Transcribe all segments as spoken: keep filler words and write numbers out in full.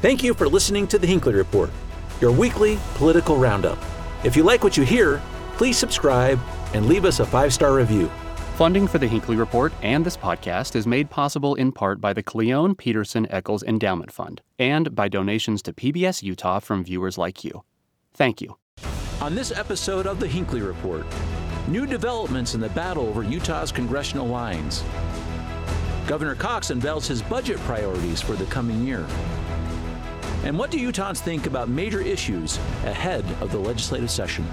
Thank you for listening to the Hinckley Report, your weekly political roundup. If you like what you hear, please subscribe and leave us a five-star review. Funding for the Hinckley Report and this podcast is made possible in part by the Cleone Peterson Eccles Endowment Fund and by donations to P B S Utah from viewers like you. Thank you. On this episode of the Hinckley Report, new developments in the battle over Utah's congressional lines. Governor Cox unveils his budget priorities for the coming year. And what do Utahns think about major issues ahead of the legislative session?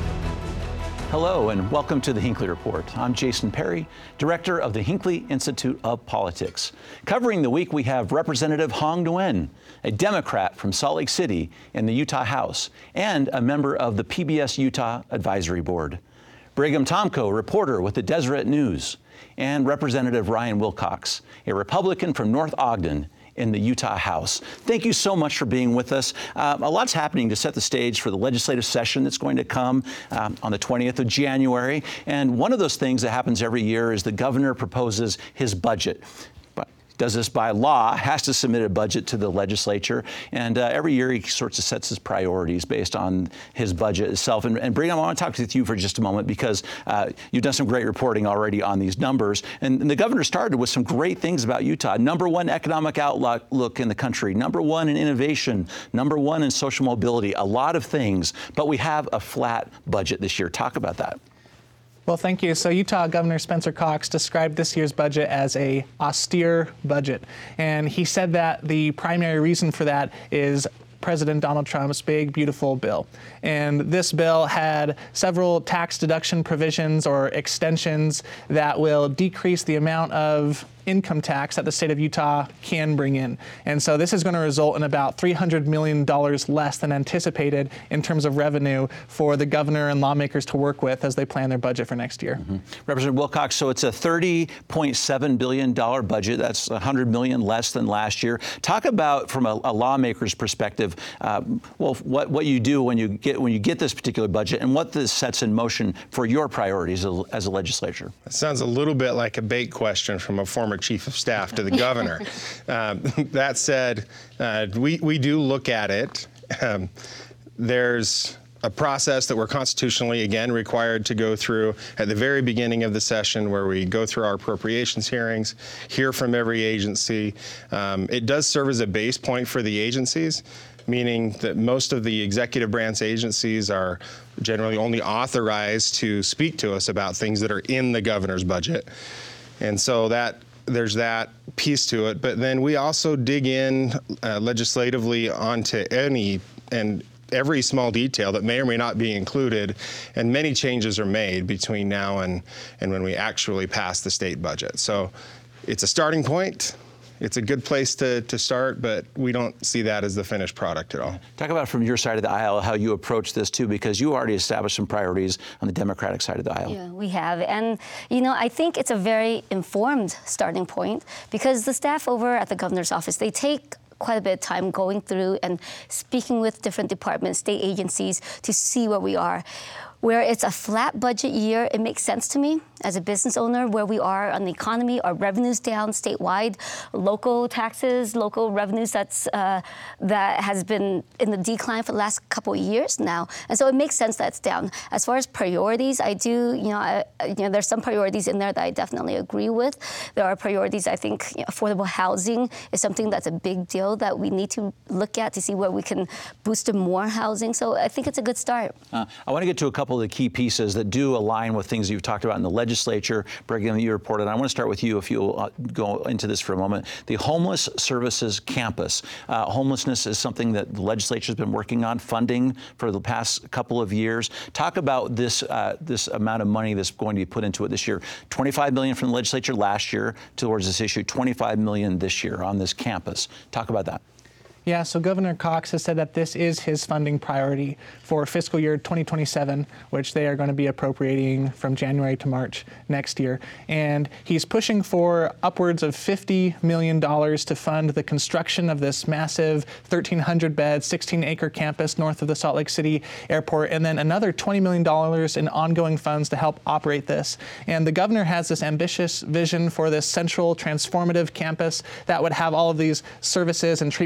Hello and welcome to the Hinckley Report. I'm Jason Perry, director of the Hinckley Institute of Politics. Covering the week, we have Representative Hong Nguyen, a Democrat from Salt Lake City in the Utah House, and a member of the P B S Utah Advisory Board. Brigham Tomko, reporter with the Deseret News, and Representative Ryan Wilcox, a Republican from North Ogden in the Utah House. Thank you so much for being with us. Uh, a lot's happening to set the stage for the legislative session that's going to come um, on the twentieth of January. And one of those things that happens every year is the governor proposes his budget. Does this by law, has to submit a budget to the legislature, and uh, every year he sort of sets his priorities based on his budget itself. And, and Brigham, I want to talk with you for just a moment because uh, you've done some great reporting already on these numbers, and, and the governor started with some great things about Utah. Number one economic outlook in the country, number one in innovation, number one in social mobility, a lot of things, but we have a flat budget this year. Talk about that. Well, thank you. So Utah Governor Spencer Cox described this year's budget as a austere budget. And he said that the primary reason for that is President Donald Trump's big, beautiful bill. And this bill had several tax deduction provisions or extensions that will decrease the amount of income tax that the state of Utah can bring in. And so this is going to result in about three hundred million dollars less than anticipated in terms of revenue for the governor and lawmakers to work with as they plan their budget for next year. Mm-hmm. Representative Wilcox, so it's a thirty point seven billion dollars budget. That's one hundred million dollars less than last year. Talk about, from a, a lawmaker's perspective, uh, well, what, what you do when you get when you get this particular budget and what this sets in motion for your priorities as a, as a legislature. It sounds a little bit like a bait question from a former chief of staff to the governor. um, that said, uh, we, we do look at it. Um, there's a process that we're constitutionally, again, required to go through at the very beginning of the session where we go through our appropriations hearings, hear from every agency. Um, it does serve as a base point for the agencies, meaning that most of the executive branch agencies are generally only authorized to speak to us about things that are in the governor's budget. And so that there's that piece to it, but then we also dig in uh, legislatively onto any and every small detail that may or may not be included, and many changes are made between now and, and when we actually pass the state budget. So it's a starting point. It's a good place to, to start, but we don't see that as the finished product at all. Talk about from your side of the aisle how you approach this too, because you already established some priorities on the Democratic side of the aisle. Yeah, we have. And, you know, I think it's a very informed starting point because the staff over at the governor's office, they take quite a bit of time going through and speaking with different departments, state agencies to see where we are. Where it's a flat budget year, it makes sense to me as a business owner where we are on the economy, our revenues down statewide, local taxes, local revenues that's uh, that has been in the decline for the last couple of years now. And so it makes sense that it's down. As far as priorities, I do, you know, I, you know, there's some priorities in there that I definitely agree with. There are priorities, I think, you know, affordable housing is something that's a big deal that we need to look at to see where we can boost more housing. So I think it's a good start. Uh, I want to get to a couple of the key pieces that do align with things you've talked about in the legislature. Brigham, you reported. I want to start with you, if you'll uh, go into this for a moment. The Homeless Services Campus. Uh, homelessness is something that the legislature has been working on, funding for the past couple of years. Talk about this uh, this amount of money that's going to be put into it this year. twenty-five million dollars from the legislature last year towards this issue, twenty-five million dollars this year on this campus. Talk about that. Yeah, so Governor Cox has said that this is his funding priority for fiscal year twenty twenty-seven, which they are going to be appropriating from January to March next year. And he's pushing for upwards of fifty million dollars to fund the construction of this massive thirteen hundred bed, sixteen acre campus north of the Salt Lake City airport, and then another twenty million dollars in ongoing funds to help operate this. And the governor has this ambitious vision for this central transformative campus that would have all of these services and treatment centers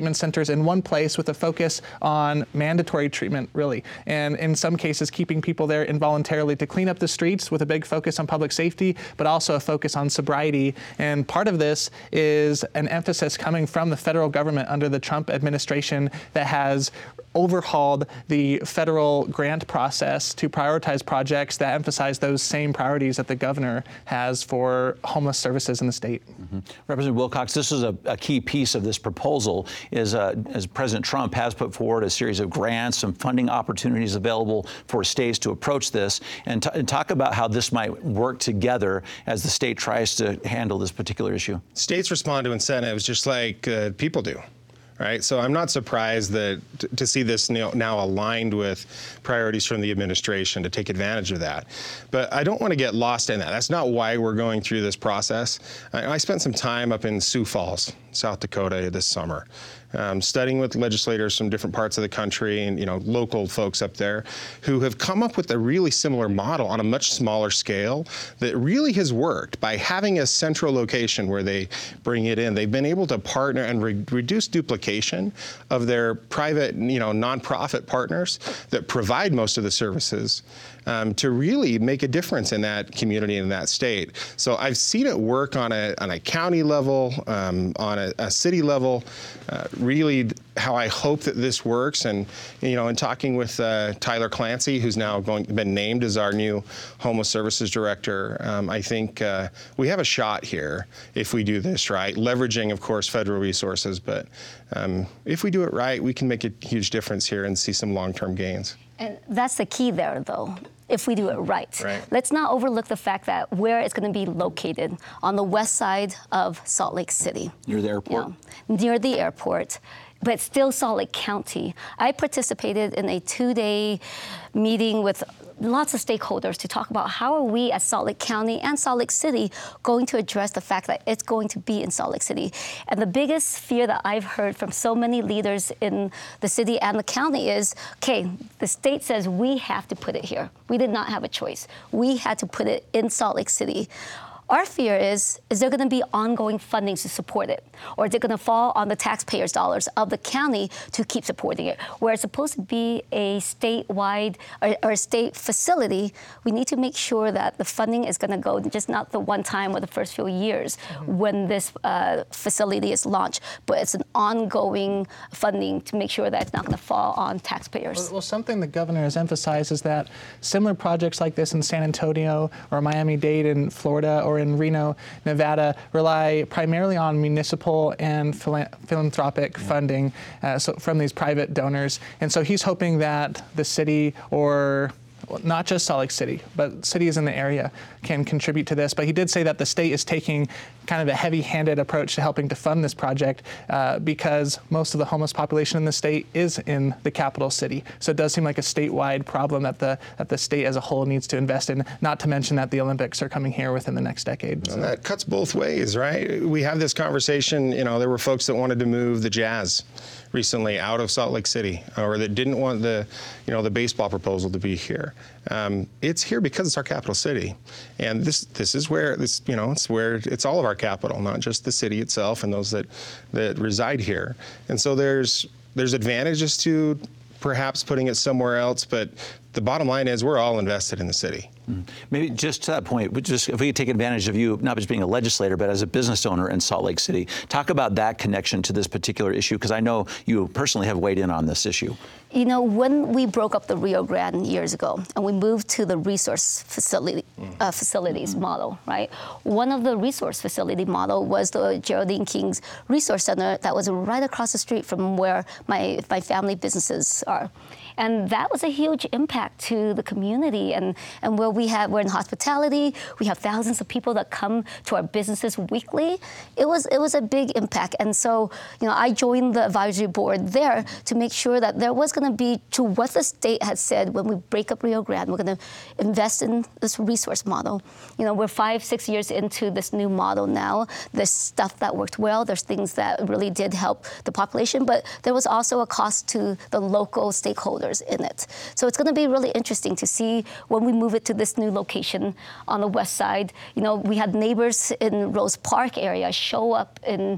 offenders in one place with a focus on mandatory treatment, really. And in some cases, keeping people there involuntarily to clean up the streets with a big focus on public safety, but also a focus on sobriety. And part of this is an emphasis coming from the federal government under the Trump administration that has overhauled the federal grant process to prioritize projects that emphasize those same priorities that the governor has for homeless services in the state. Mm-hmm. Representative Wilcox, this is a, a key piece of this proposal, is uh, as President Trump has put forward a series of grants, some funding opportunities available for states to approach this, and, t- and talk about how this might work together as the state tries to handle this particular issue. States respond to incentives just like uh, people do. Right, so I'm not surprised that t- to see this now, now aligned with priorities from the administration to take advantage of that. But I don't want to get lost in that. That's not why we're going through this process. I, I spent some time up in Sioux Falls, South Dakota this summer, um, studying with legislators from different parts of the country and, you know, local folks up there who have come up with a really similar model on a much smaller scale that really has worked. By having a central location where they bring it in, they've been able to partner and re- reduce duplication of their private, you know, nonprofit partners that provide most of the services um, to really make a difference in that community and in that state. So I've seen it work on a on a county level, um, on a, a city level. Uh, really, how I hope that this works, and you know, in talking with uh, Tyler Clancy, who's now going been named as our new homeless services director, um, I think uh, we have a shot here if we do this right, leveraging, of course, federal resources. But um, if we do it right, we can make a huge difference here and see some long-term gains. And that's the key there, though, if we do it right. Right. Let's not overlook the fact that where it's going to be located, on the west side of Salt Lake City. Near the airport? You know, near the airport, but still Salt Lake County. I participated in a two-day meeting with lots of stakeholders to talk about how are we as Salt Lake County and Salt Lake City going to address the fact that it's going to be in Salt Lake City. And the biggest fear that I've heard from so many leaders in the city and the county is, okay, the state says we have to put it here. We did not have a choice. We had to put it in Salt Lake City. Our fear is, is there going to be ongoing funding to support it? Or is it going to fall on the taxpayers' dollars of the county to keep supporting it? Where it's supposed to be a statewide or, or a state facility, we need to make sure that the funding is going to go just not the one time or the first few years mm-hmm. when this uh, facility is launched, but it's an ongoing funding to make sure that it's not going to fall on taxpayers. Well, well, something the governor has emphasized is that similar projects like this in San Antonio or Miami-Dade in Florida or in Reno, Nevada, rely primarily on municipal and phila- philanthropic yeah. funding uh, so from these private donors. And so he's hoping that the city, or well, not just Salt Lake City, but cities in the area can contribute to this. But he did say that the state is taking kind of a heavy-handed approach to helping to fund this project uh, because most of the homeless population in the state is in the capital city. So it does seem like a statewide problem that the that the state as a whole needs to invest in, not to mention that the Olympics are coming here within the next decade. So. And that cuts both ways, right? We have this conversation, you know, there were folks that wanted to move the Jazz recently out of Salt Lake City, or that didn't want the, you know, the baseball proposal to be here. Um, it's here because it's our capital city, and this this is where this, you know, it's where it's all of our capital, not just the city itself and those that that reside here. And so there's there's advantages to perhaps putting it somewhere else, but the bottom line is we're all invested in the city. Mm-hmm. Maybe just to that point, we just if we could take advantage of you, not just being a legislator, but as a business owner in Salt Lake City, talk about that connection to this particular issue, because I know you personally have weighed in on this issue. You know, when we broke up the Rio Grande years ago and we moved to the resource facility uh, facilities mm-hmm. model, right? One of the resource facility model was the Geraldine King's Resource Center that was right across the street from where my, my family businesses are. And that was a huge impact to the community. And, and where we have, we're in hospitality, we have thousands of people that come to our businesses weekly. It was, it was a big impact. And so, you know, I joined the advisory board there to make sure that there was going to be, to what the state had said, when we break up Rio Grande, we're going to invest in this resource model. You know, we're five, six years into this new model now. There's stuff that worked well. There's things that really did help the population, but there was also a cost to the local stakeholders in it. So it's going to be really interesting to see when we move it to this new location on the west side. You know, we had neighbors in Rose Park area show up in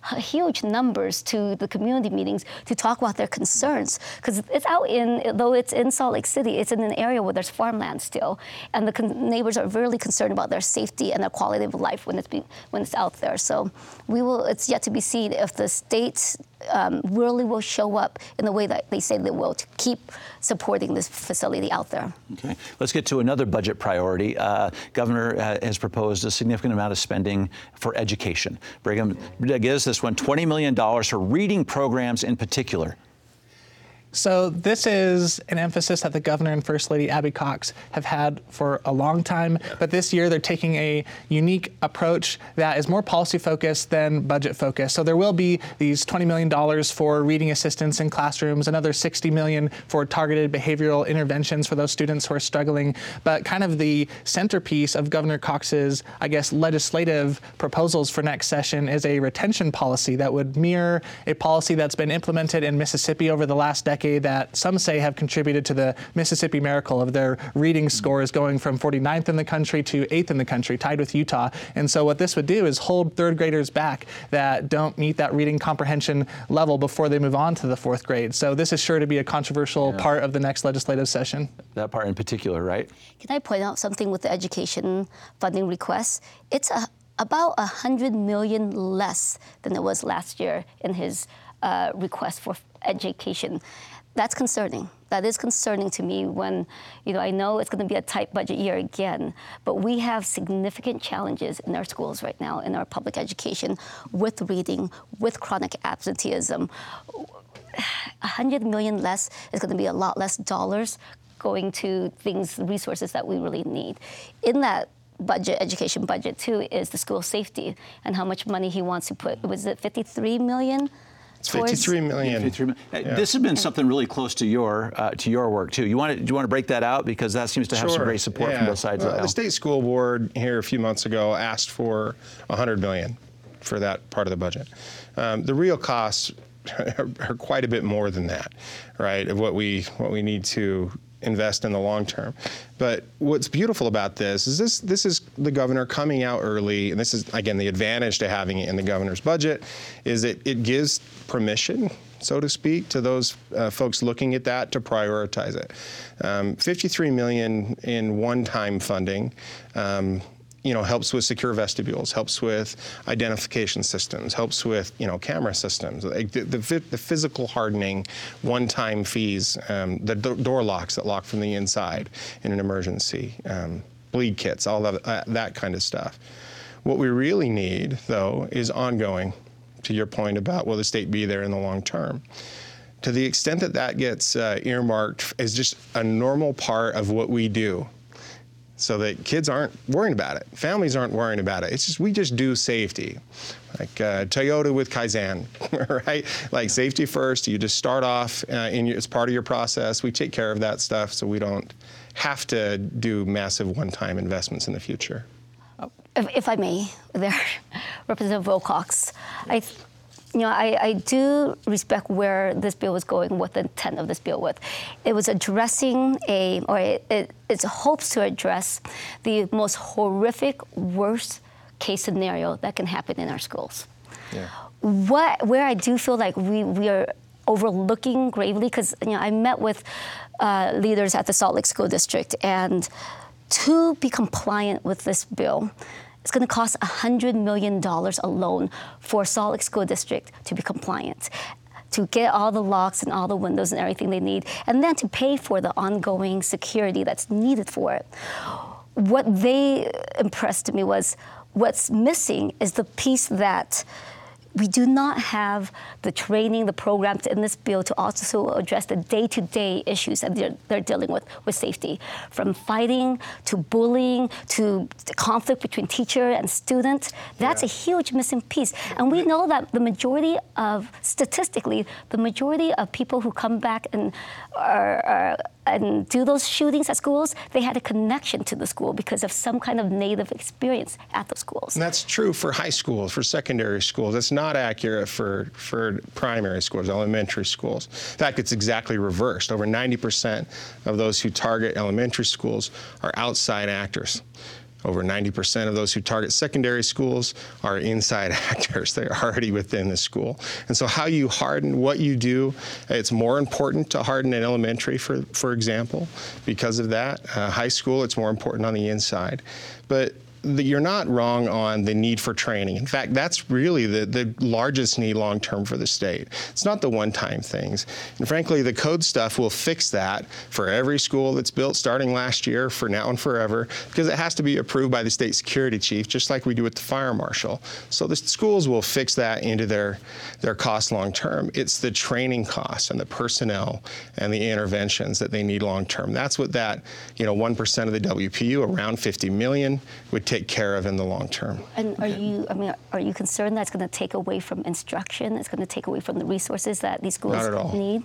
huge numbers to the community meetings to talk about their concerns. Because it's out in, though it's in Salt Lake City, it's in an area where there's farmland still. And the con- neighbors are really concerned about their safety and their quality of life when it's, be, when it's out there. So we will, it's yet to be seen if the state um, really will show up in the way that they say they will to keep supporting this facility out there. Okay, let's get to another budget priority. Uh, Governor uh, has proposed a significant amount of spending for education. Brigham, give us this one, twenty million dollars for reading programs in particular. So this is an emphasis that the governor and First Lady Abby Cox have had for a long time, but this year they're taking a unique approach that is more policy focused than budget focused. So there will be these twenty million dollars for reading assistance in classrooms, another sixty million dollars for targeted behavioral interventions for those students who are struggling. But kind of the centerpiece of Governor Cox's, I guess, legislative proposals for next session is a retention policy that would mirror a policy that's been implemented in Mississippi over the last decade that some say have contributed to the Mississippi miracle of their reading scores going from forty-ninth in the country to eighth in the country, tied with Utah. And so what this would do is hold third graders back that don't meet that reading comprehension level before they move on to the fourth grade. So this is sure to be a controversial yeah. part of the next legislative session. That part in particular, right? Can I point out something with the education funding requests? It's a, about one hundred million dollars less than it was last year in his uh, request for education. That's concerning. That is concerning to me when, you know, I know it's going to be a tight budget year again, but we have significant challenges in our schools right now, in our public education, with reading, with chronic absenteeism. one hundred million less is going to be a lot less dollars going to things, resources that we really need. In that budget, education budget too, is the school safety and how much money he wants to put. Was it fifty-three million? fifty-three million. fifty-three million. Yeah. This has been something really close to your uh, to your work too. You want to, do you want to break that out, because that seems to have sure. some great support yeah. from both sides well, of the aisle. The state school board here a few months ago asked for one hundred million dollars for that part of the budget. Um, the real costs are, are quite a bit more than that, right? Of what we what we need to invest in the long term. But what's beautiful about this is this this is the governor coming out early, and this is, again, the advantage to having it in the governor's budget, is it, it gives permission, so to speak, to those uh, folks looking at that to prioritize it. Um, fifty-three million dollars in one-time funding, um, you know, helps with secure vestibules, helps with identification systems, helps with, you know, camera systems, like the, the, the physical hardening, one-time fees, um, the do- door locks that lock from the inside in an emergency, um, bleed kits, all of uh, that kind of stuff. What we really need, though, is ongoing, to your point about will the state be there in the long term. To the extent that that gets uh, earmarked as just a normal part of what we do, so that kids aren't worrying about it, families aren't worrying about it. It's just, we just do safety. Like uh, Toyota with Kaizen, right? Like safety first, you just start off uh, in your, as part of your process. We take care of that stuff so we don't have to do massive one-time investments in the future. If, if I may, there, Representative Wilcox, I, you know, I, I do respect where this bill was going, what the intent of this bill was. It was addressing a, or it, it, it hopes to address the most horrific, worst case scenario that can happen in our schools. Yeah. What, where I do feel like we, we are overlooking gravely, because, you know, I met with uh, leaders at the Salt Lake School District, and to be compliant with this bill, it's going to cost one hundred million dollars alone for Salt Lake School District to be compliant, to get all the locks and all the windows and everything they need, and then to pay for the ongoing security that's needed for it. What they impressed me was what's missing is the piece that we do not have the training, the programs in this bill to also address the day-to-day issues that they're, they're dealing with with safety, from fighting to bullying to conflict between teacher and student. That's yeah. a huge missing piece. And we know that the majority of, statistically, the majority of people who come back and are, are and do those shootings at schools, they had a connection to the school because of some kind of native experience at the schools. And that's true for high schools, for secondary schools. It's not accurate for, for primary schools, elementary schools. In fact, it's exactly reversed. Over ninety percent of those who target elementary schools are outside actors. Over ninety percent of those who target secondary schools are inside actors. They're already within the school. And so how you harden, what you do, it's more important to harden in elementary, for, for example, because of that. Uh, high school, it's more important on the inside. But the, you're not wrong on the need for training. In fact, that's really the, the largest need long-term for the state. It's not the one-time things. And frankly, the code stuff will fix that for every school that's built starting last year, for now and forever, because it has to be approved by the state security chief, just like we do with the fire marshal. So the schools will fix that into their, their cost long-term. It's the training costs and the personnel and the interventions that they need long-term. That's what that, you know, one percent of the W P U, around fifty million, would take care of in the long term. And are you, I mean, are you concerned that's going to take away from instruction? It's going to take away from the resources that these schools Not at all. need?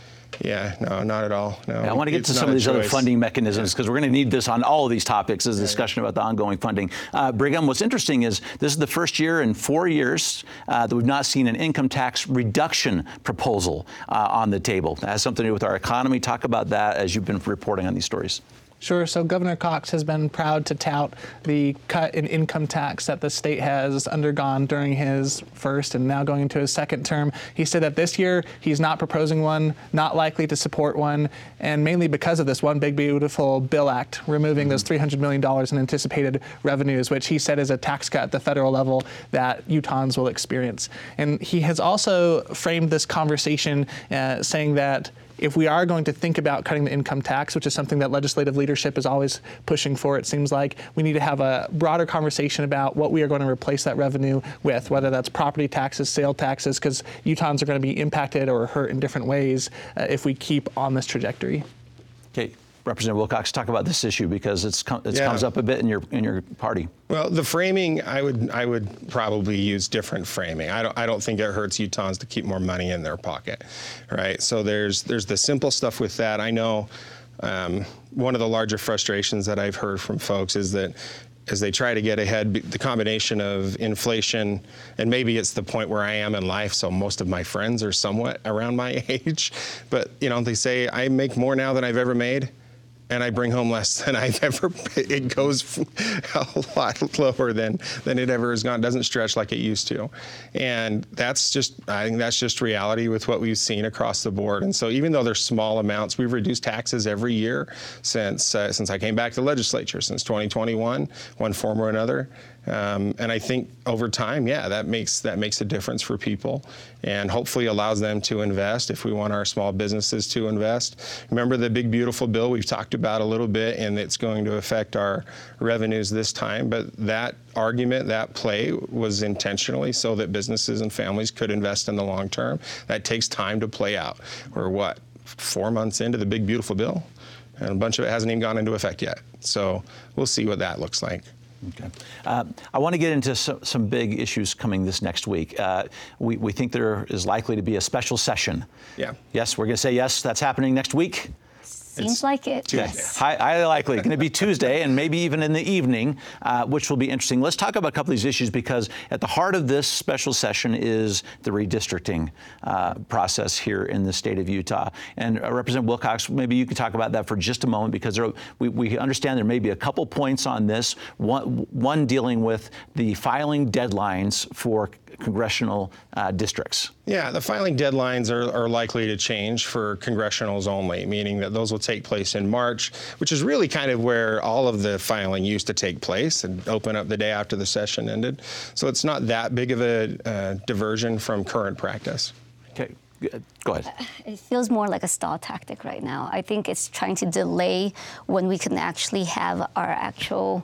Yeah, no, not at all. No. Yeah, I want to get It's to some not of a these other choice. funding mechanisms, because we're going to need this on all of these topics as a discussion about the ongoing funding. Uh, Brigham, what's interesting is this is the first year in four years uh, that we've not seen an income tax reduction proposal uh, on the table. That has something to do with our economy. Talk about that as you've been reporting on these stories. Sure. So Governor Cox has been proud to tout the cut in income tax that the state has undergone during his first and now going into his second term. He said that this year he's not proposing one, not likely to support one, and mainly because of this One Big Beautiful Bill Act, removing mm-hmm. those three hundred million dollars in anticipated revenues, which he said is a tax cut at the federal level that Utahns will experience. And he has also framed this conversation uh, saying that if we are going to think about cutting the income tax, which is something that legislative leadership is always pushing for, it seems like we need to have a broader conversation about what we are going to replace that revenue with, whether that's property taxes, sale taxes, because Utahns are going to be impacted or hurt in different ways uh, if we keep on this trajectory. Okay, Representative Wilcox, talk about this issue, because it's com- it Yeah. comes up a bit in your in your party. Well, the framing, I would I would probably use different framing. I don't I don't think it hurts Utahns to keep more money in their pocket, right? So there's there's the simple stuff with that. I know um, one of the larger frustrations that I've heard from folks is that as they try to get ahead, the combination of inflation, and maybe it's the point where I am in life, so most of my friends are somewhat around my age, but you know, they say I make more now than I've ever made, and I bring home less than I've ever, it goes a lot lower than, than it ever has gone. It doesn't stretch like it used to. And that's just, I think that's just reality with what we've seen across the board. And so even though they're small amounts, we've reduced taxes every year since, uh, since I came back to the legislature, since twenty twenty-one, one form or another. Um, and I think over time, yeah, that makes that makes a difference for people, and hopefully allows them to invest if we want our small businesses to invest. Remember the big beautiful bill we've talked about a little bit, and it's going to affect our revenues this time. But that argument, that play was intentionally so that businesses and families could invest in the long term. That takes time to play out. We're what, four months into the big beautiful bill, and a bunch of it hasn't even gone into effect yet. So we'll see what that looks like. Okay. Uh, I want to get into some, some big issues coming this next week. Uh, we, we think there is likely to be a special session. Yeah. Yes, we're going to say yes, that's happening next week. Seems It's like it. Okay. Yes. High, highly likely. It's going to be Tuesday and maybe even in the evening, uh, which will be interesting. Let's talk about a couple of these issues, because at the heart of this special session is the redistricting uh, process here in the state of Utah. And uh, Representative Wilcox, maybe you could talk about that for just a moment, because there, we, we understand there may be a couple points on this. One, one dealing with the filing deadlines for congressional uh, districts. Yeah, the filing deadlines are, are likely to change for congressionals only, meaning that those will take place in March, which is really kind of where all of the filing used to take place and open up the day after the session ended. So it's not that big of a uh, diversion from current practice. Okay, go ahead. It feels more like a stall tactic right now. I think it's trying to delay when we can actually have our actual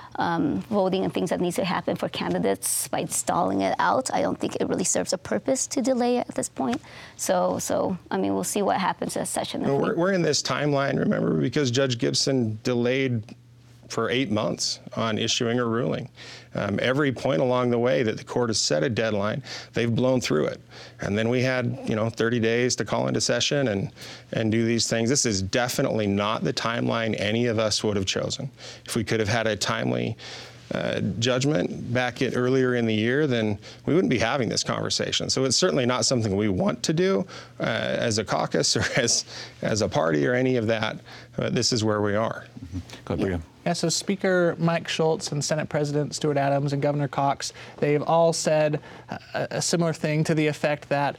Um, voting and things that need to happen for candidates by stalling it out. I don't think it really serves a purpose to delay it at this point. So, so I mean, we'll see what happens at session. No, we're, we're in this timeline, remember, because Judge Gibson delayed for eight months on issuing a ruling. Um, every point along the way that the court has set a deadline, they've blown through it. And then we had, you know, thirty days to call into session and, and do these things. This is definitely not the timeline any of us would have chosen. If we could have had a timely uh, judgment back in, earlier in the year, then we wouldn't be having this conversation. So it's certainly not something we want to do uh, as a caucus or as, as a party or any of that. Uh, this is where we are. Mm-hmm. Go ahead, Bria. Yeah, so Speaker Mike Schultz and Senate President Stuart Adams and Governor Cox, they've all said a, a similar thing to the effect that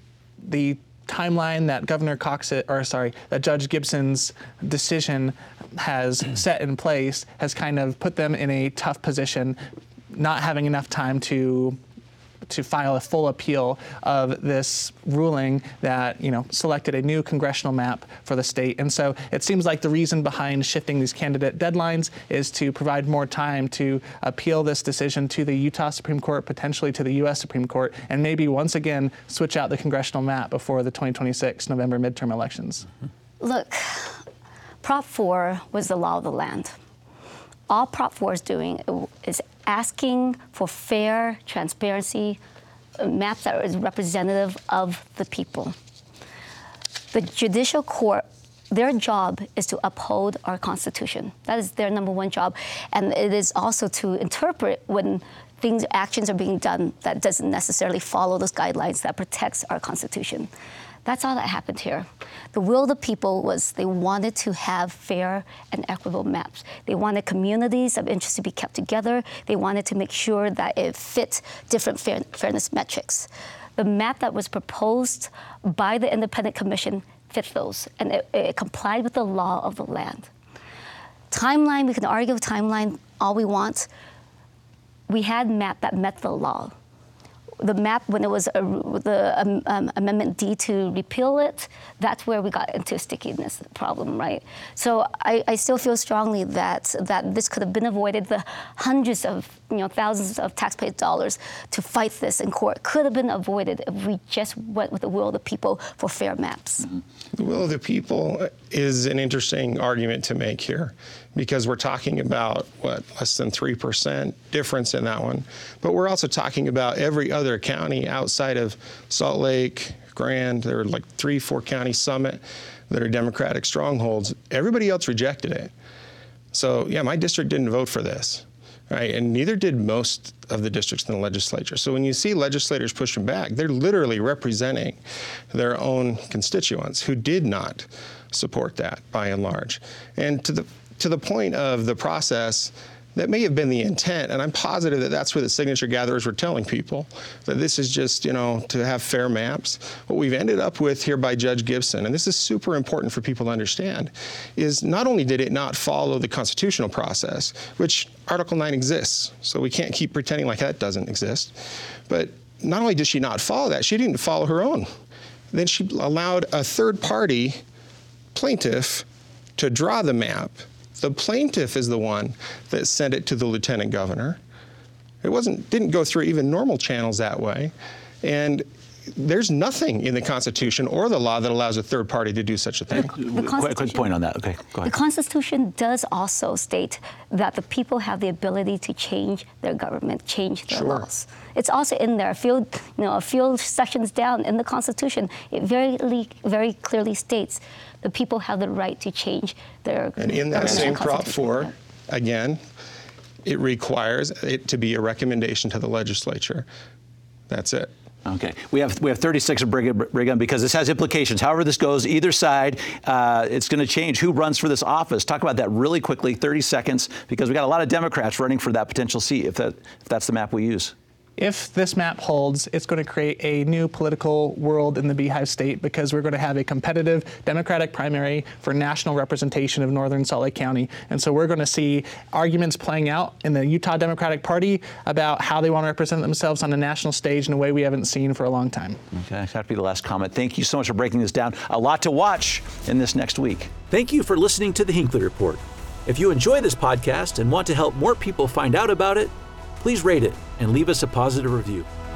the timeline that Governor Cox, or sorry, that Judge Gibson's decision has set in place has kind of put them in a tough position, not having enough time to to file a full appeal of this ruling that, you know, selected a new congressional map for the state. And so it seems like the reason behind shifting these candidate deadlines is to provide more time to appeal this decision to the Utah Supreme Court, potentially to the U S Supreme Court, and maybe once again switch out the congressional map before the twenty twenty-six November midterm elections. Look, Prop four was the law of the land. All Prop four is doing is asking for fair transparency, a map that is representative of the people. The judicial court, their job is to uphold our Constitution. That is their number one job. And it is also to interpret when things, actions are being done that doesn't necessarily follow those guidelines that protects our Constitution. That's all that happened here. The will of the people was they wanted to have fair and equitable maps. They wanted communities of interest to be kept together. They wanted to make sure that it fit different fair, fairness metrics. The map that was proposed by the Independent Commission fit those, and it, it complied with the law of the land. Timeline, we can argue with timeline all we want. We had a map that met the law. The map, when it was a, the um, um, Amendment D to repeal it, that's where we got into a stickiness problem, right? So I, I still feel strongly that that this could have been avoided. The hundreds of, you know, thousands of taxpayer dollars to fight this in court could have been avoided if we just went with the will of the people for fair maps. Mm-hmm. The will of the people is an interesting argument to make here, because we're talking about, what, less than three percent difference in that one. But we're also talking about every other county outside of Salt Lake, Grand. There are like three, four county Summit that are Democratic strongholds. Everybody else rejected it. So yeah, my district didn't vote for this, right? And neither did most of the districts in the legislature. So when you see legislators pushing back, they're literally representing their own constituents who did not support that by and large. And to the to the point of the process, that may have been the intent, and I'm positive that that's where the signature gatherers were telling people, that this is just, you know, to have fair maps. What we've ended up with here by Judge Gibson, and this is super important for people to understand, is not only did it not follow the constitutional process, which Article nine exists, so we can't keep pretending like that doesn't exist, but not only did she not follow that, she didn't follow her own. Then she allowed a third-party plaintiff to draw the map. The plaintiff is the one that sent it to the lieutenant governor. It wasn't, didn't go through even normal channels that way. And there's nothing in the Constitution or the law that allows a third party to do such a thing. Quick, quick point on that. Okay, go ahead. The Constitution does also state that the people have the ability to change their government, change their Sure. laws. It's also in there. A few, you know, a few sections down in the Constitution, it very, very clearly states the people have the right to change their. And in that government same and Prop Constitution. four, again, it requires it to be a recommendation to the legislature. That's it. Okay, we have we have thirty-six of Brigham, Brigham because this has implications. However this goes, either side, uh, it's going to change who runs for this office. Talk about that really quickly, thirty seconds, because we got a lot of Democrats running for that potential seat if that if that's the map we use. If this map holds, it's going to create a new political world in the Beehive State, because we're going to have a competitive Democratic primary for national representation of northern Salt Lake County. And so we're going to see arguments playing out in the Utah Democratic Party about how they want to represent themselves on a national stage in a way we haven't seen for a long time. Okay, that would be the last comment. Thank you so much for breaking this down. A lot to watch in this next week. Thank you for listening to the Hinckley Report. If you enjoy this podcast and want to help more people find out about it, please rate it and leave us a positive review.